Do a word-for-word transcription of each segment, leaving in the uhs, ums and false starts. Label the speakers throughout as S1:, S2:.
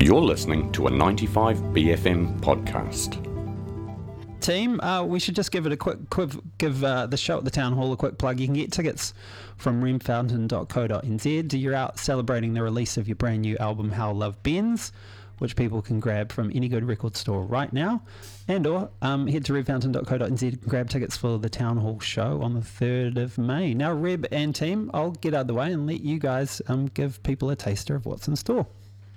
S1: You're listening to a ninety-five B F M podcast.
S2: Team, uh, we should just give it a quick, quick give uh, the show at the Town Hall a quick plug. You can get tickets from ream fountain dot co dot n z. You're out celebrating the release of your brand new album, How Love Bends, which people can grab from any good record store right now. And or um, head to ream fountain dot co dot n z and grab tickets for the Town Hall show on the third of May. Now, Reb and team, I'll get out of the way and let you guys um, give people a taster of what's in store.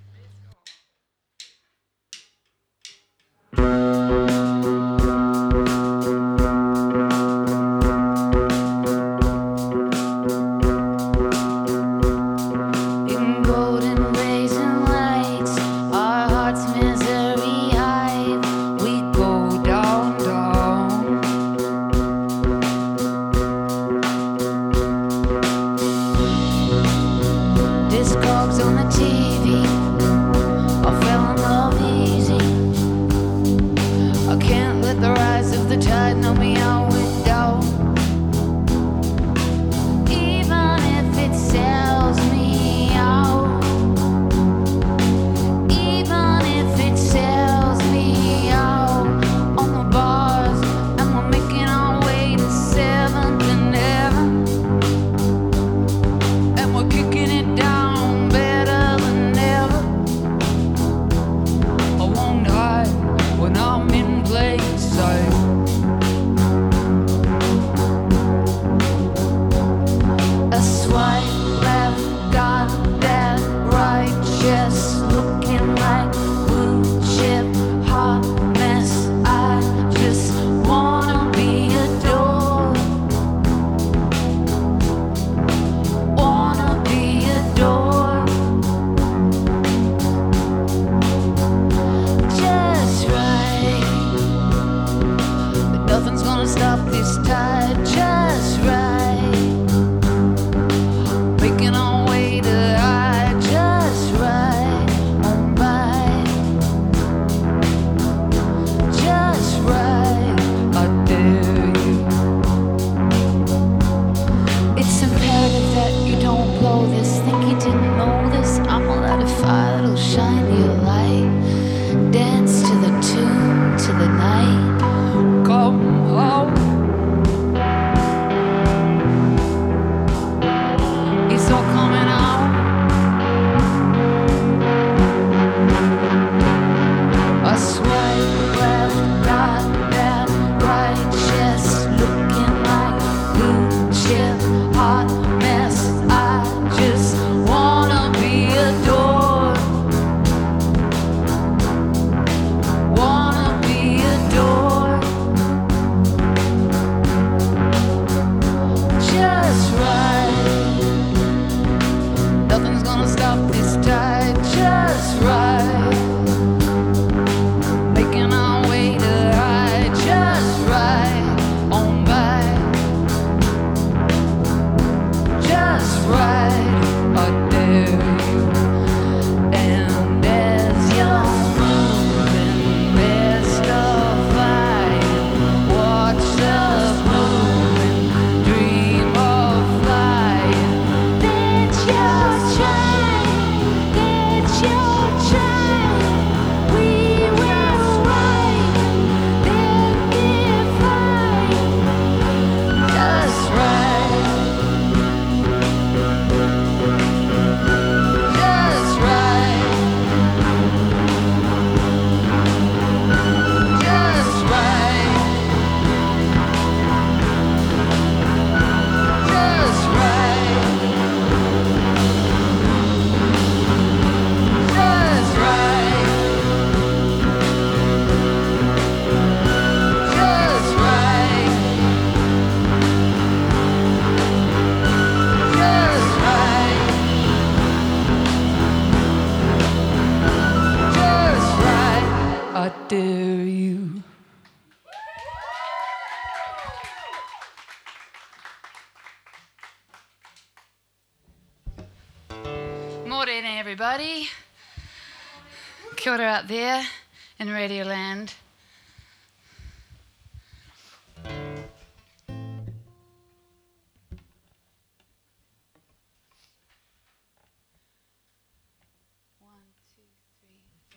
S3: Morning, everybody. Kia ora out there in Radio Land. One, two, three.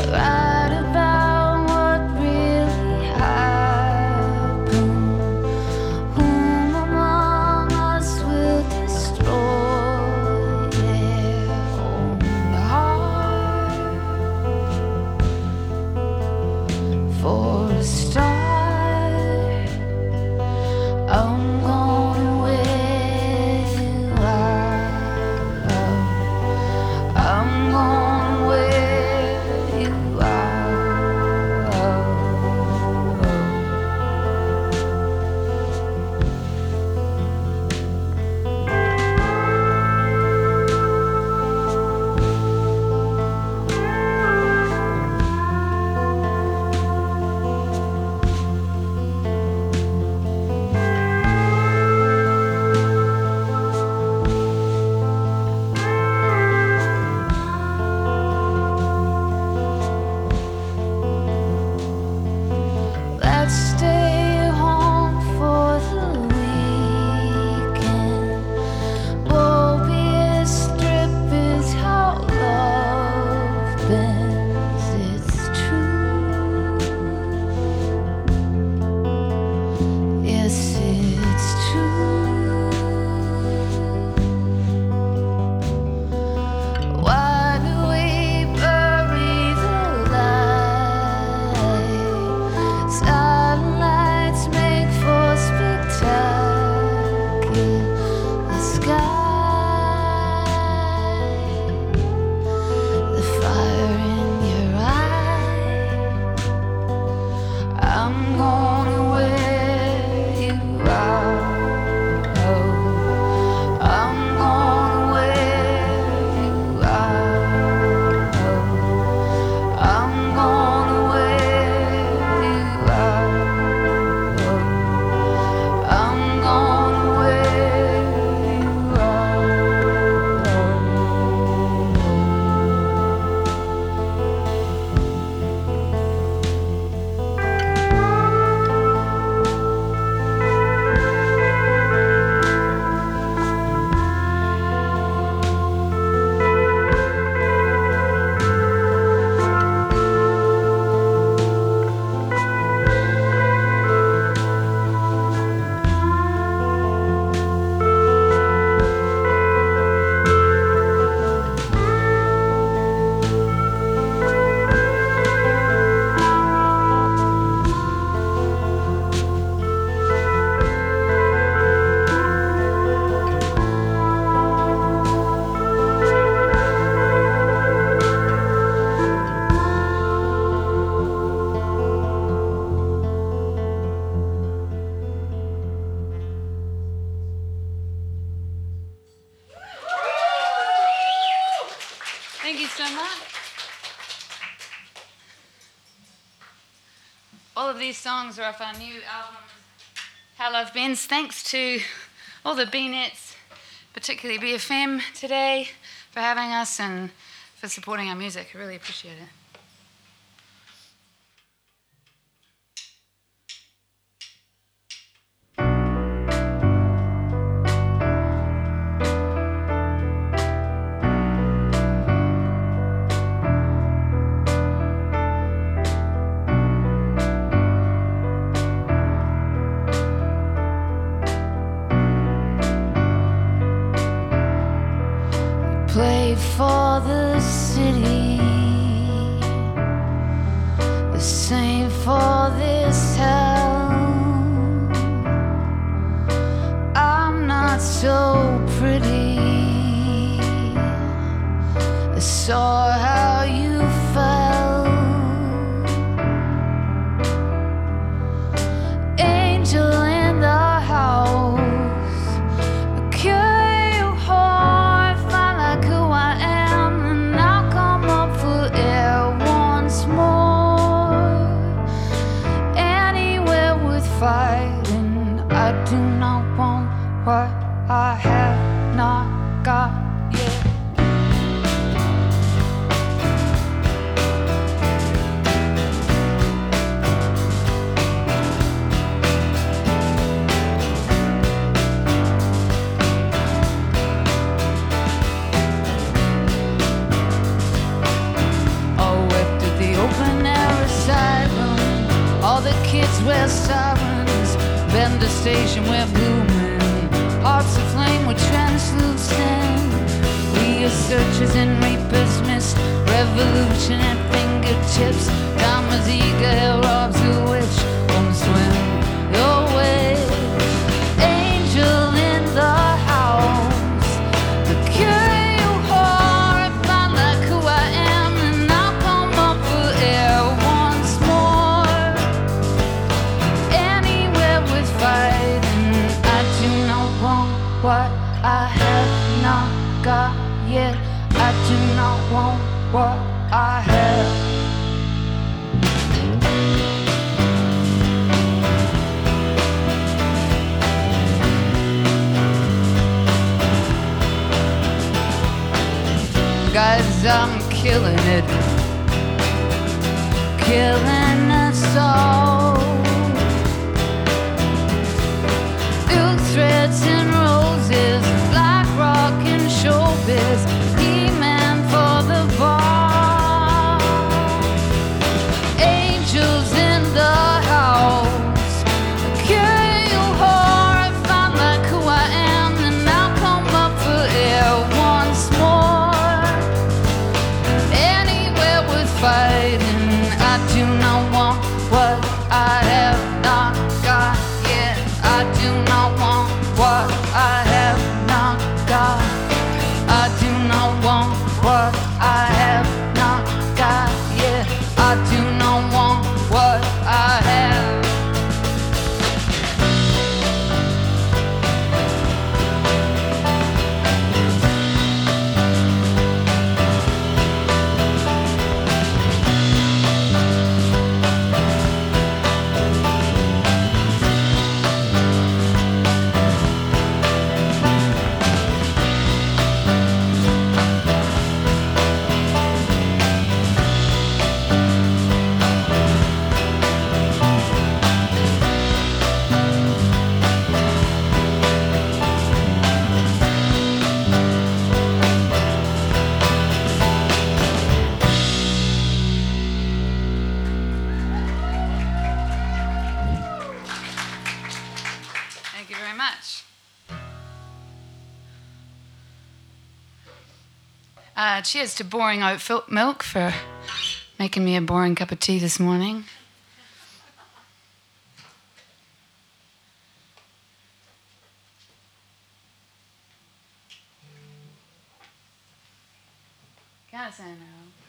S3: Thank you so much. All of these songs are off our new album, How Love Bends. Thanks to all the B-Nets, particularly B F M today, for having us and for supporting our music. I really appreciate it.
S4: Play for the city, the same for this town. I'm not so pretty. I saw how you felt. Angel in the house, a cure. Fighting, I do not want what I have not got yet. kids wear sirens, bend the station we're blooming, hearts aflame with translucent. We are searchers and reapers, mist, revolution at fingertips. Karma's eager, hell robs the witch. Come swim your way, angel in the house. The cure you heart, find like who I am, and I'll come up for air once more. Anywhere with fighting, I do not want what I have not got yet. I do not want what I have. Guys, I'm killing it, killing us all. Silk threads and roses, black rock and showbiz, He-Man for the bar. Angels in the house, cure you heart, find like who I am, and I'll come up for air once more. Anywhere with fighting, I do not want what I have not got yet. I do not want what I have not got. I do not want what I have not got yet. I do not want what I have. Thank you very much. Uh, cheers to Boring Oat Fil- Milk for making me a boring cup of tea this morning. Gotta say no.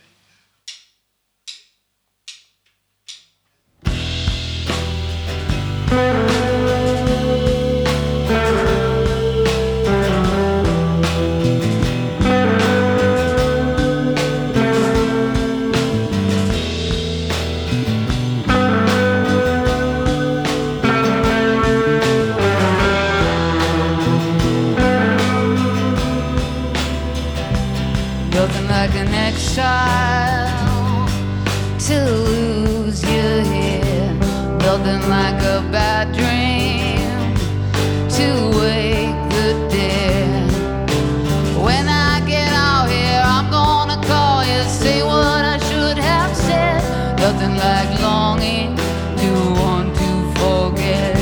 S4: Nothing like an exile to lose you here. Nothing like a bad dream to wake the dead. When I get out here, I'm gonna call you, say what I should have said. Nothing like longing to want to forget.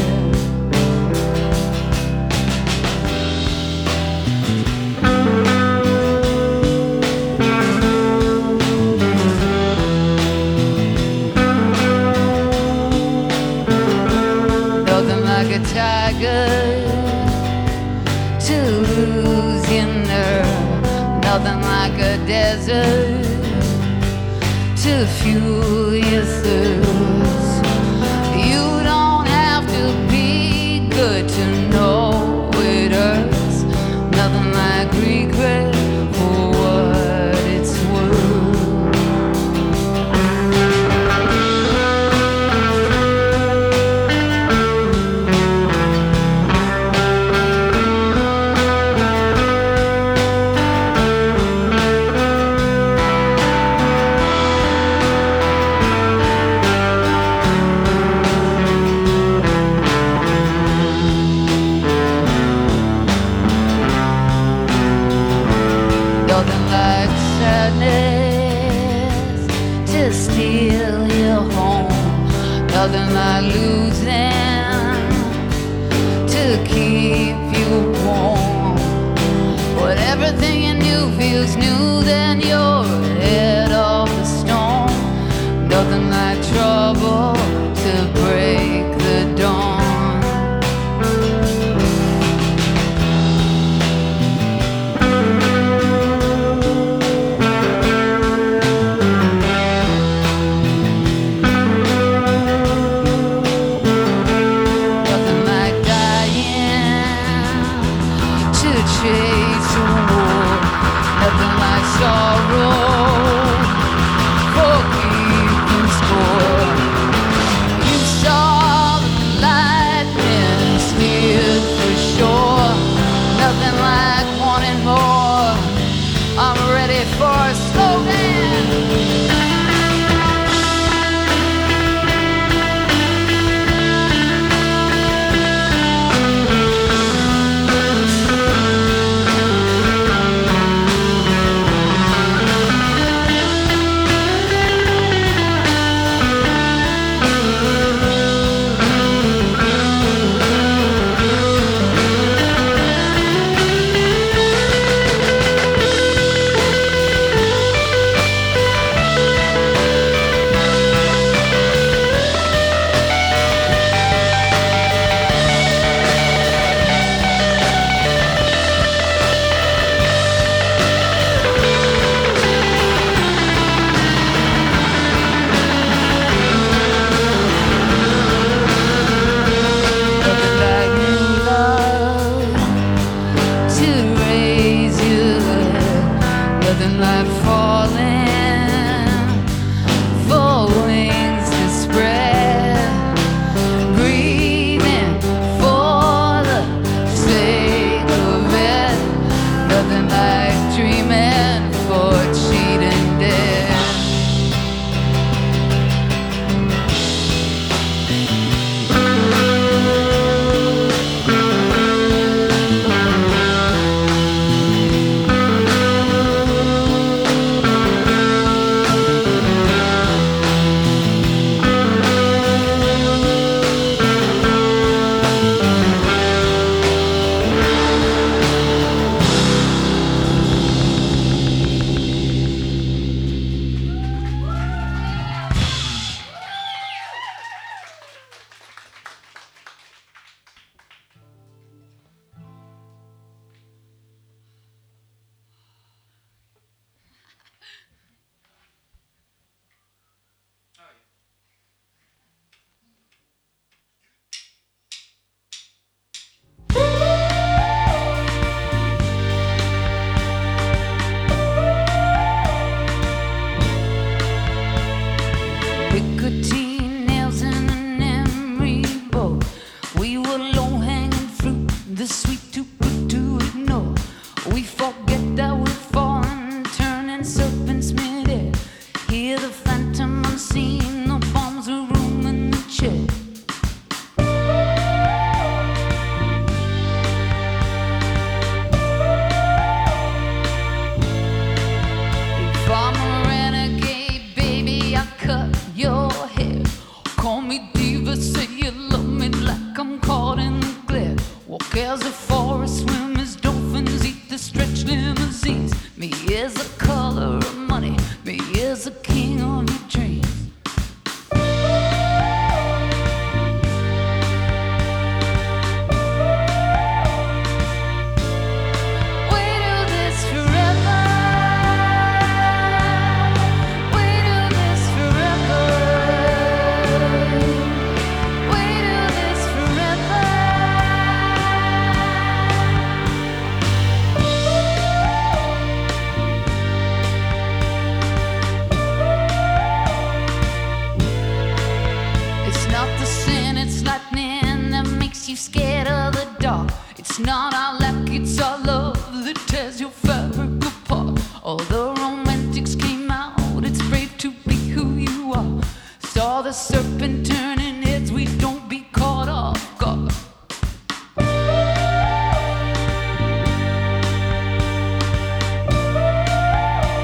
S4: A tiger to lose your nerve. Nothing like a desert to fuel your thirst. You don't have to be good to know it hurts. Nothing like regret for what it's worth. Nothing like sadness to steal your home. nothing like losing to keep you warm. When everything you knew feels new, then you're ahead of the storm. Nothing like trouble to break the dawn.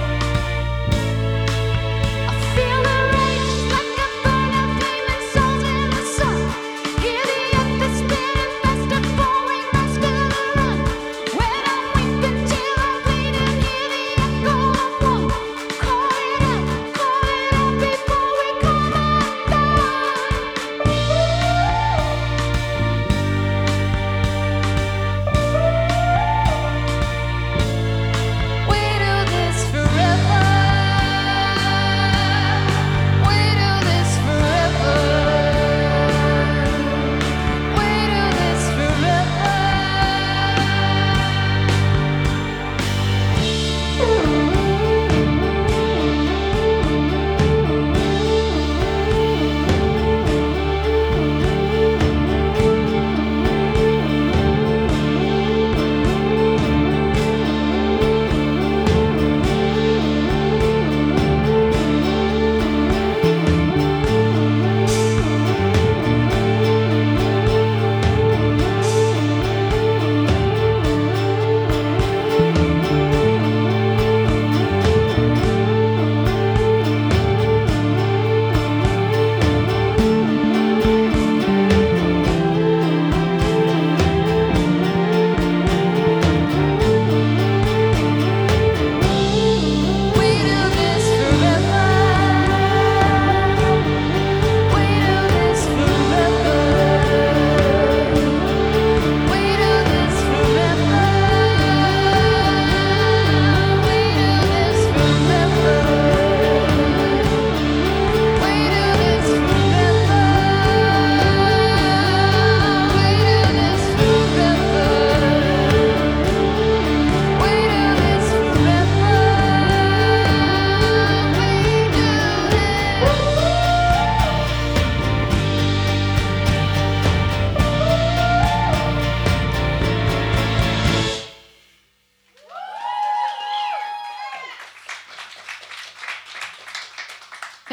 S5: I feel the rage like a burn of demon souls in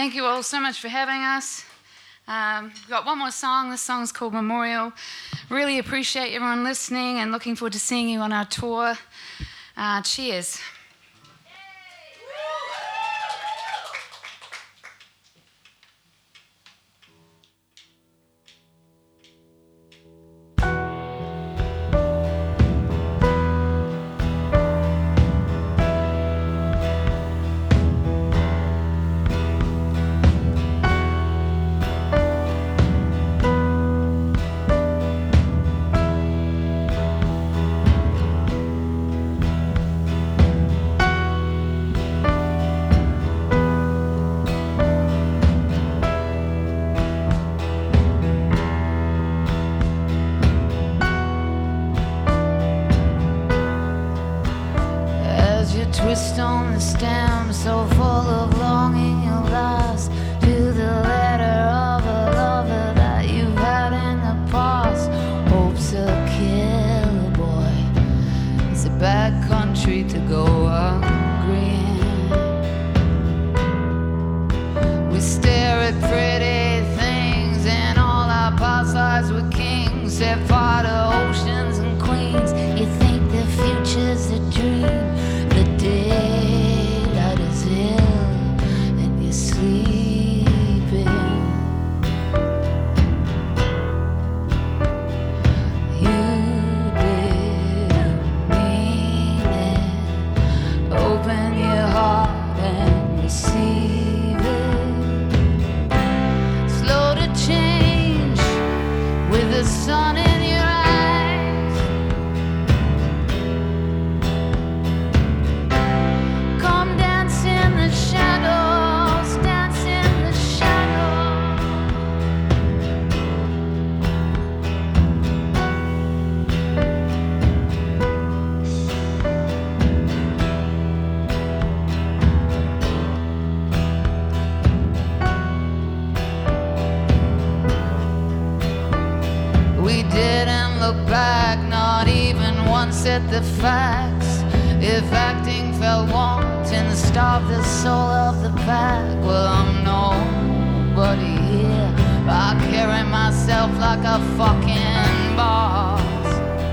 S3: thank you all so much for having us. Um, we've got one more song. This song's called Memorial. Really appreciate everyone listening and looking forward to seeing you on our tour. Uh, cheers.
S4: Twist on the stem, so full of longing you'll last to the letter of a lover that you've had in the past. Hope's a killer, boy. It's a bad country to go hungry in. We stare at pretty things, and all our past lives were kings, set fire to oceans and queens. You think the future's a dream. Daylight is ill and you're sleeping. You didn't mean it. Open your heart and receive it. Slow to change with the sun in your eyes. At the facts, if acting felt wanting to starve the soul of the pack. Well, I'm nobody here, but I carry myself like a fucking boss.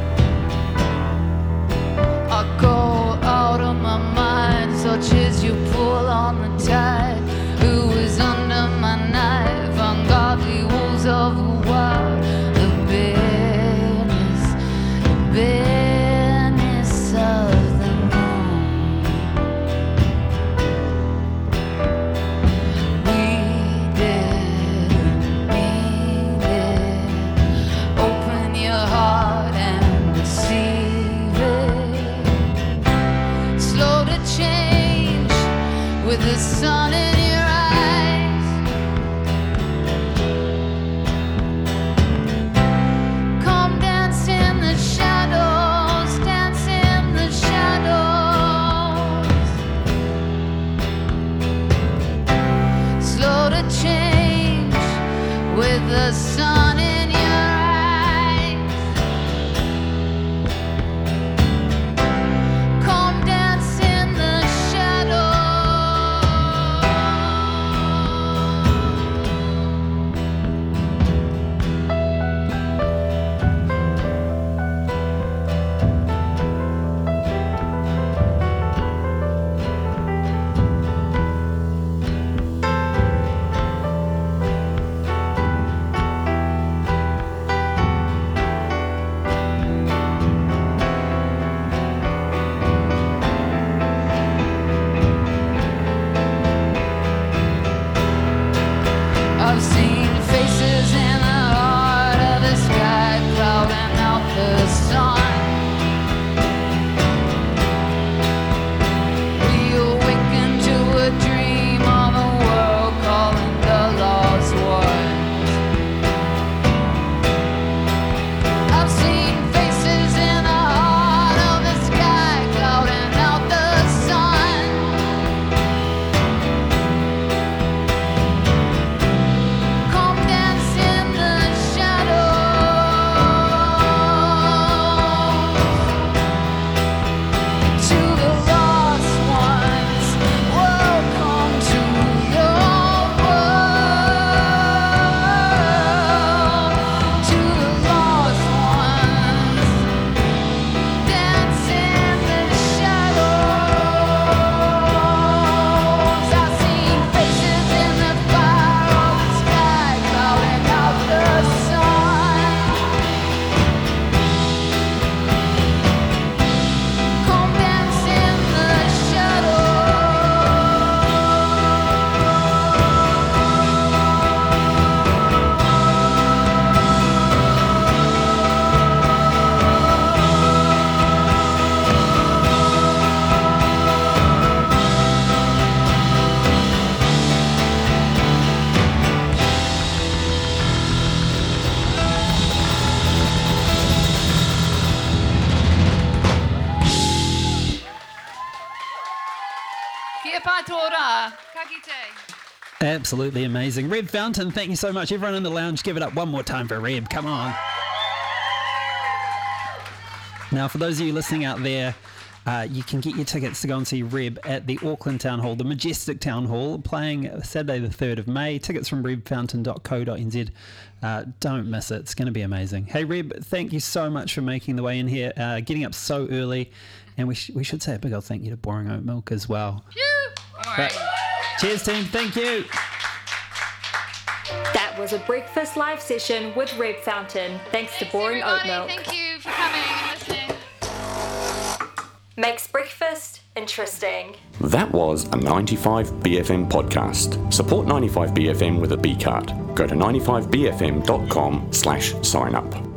S4: I go out of my mind, such as you pull on the tide. Who is under my knife? Ungodly wolves of the wild. The bitterness, the bitterness of the moon. We didn't mean it. Open your heart and receive it. Slow to change with the sun in your eyes. Come dance in the shadows. Change with the sun in your eyes. Come dance in the
S3: kaitora. Ka kite.
S2: Absolutely amazing. Reb Fountain, thank you so much. Everyone in the lounge, give it up one more time for Reb. Come on. Now, for those of you listening out there, uh, you can get your tickets to go and see Reb at the Auckland Town Hall, the Majestic Town Hall, playing Saturday the third of May. Tickets from reb fountain dot co dot n z. Uh, don't miss it. It's going to be amazing. Hey, Reb, thank you so much for making the way in here, uh, getting up so early. And we, sh- we should say a big old thank you to Boring Oat Milk as well. But, cheers, team. Thank you.
S5: That was a breakfast live session with Reb Fountain. Thanks, Thanks to Boring
S3: everybody.
S5: Oat Milk.
S3: Thank you for coming and listening.
S5: Makes breakfast interesting.
S1: That was a ninety-five B F M podcast. Support ninety-five B F M with a B card. Go to ninety-five b f m dot com slash sign up.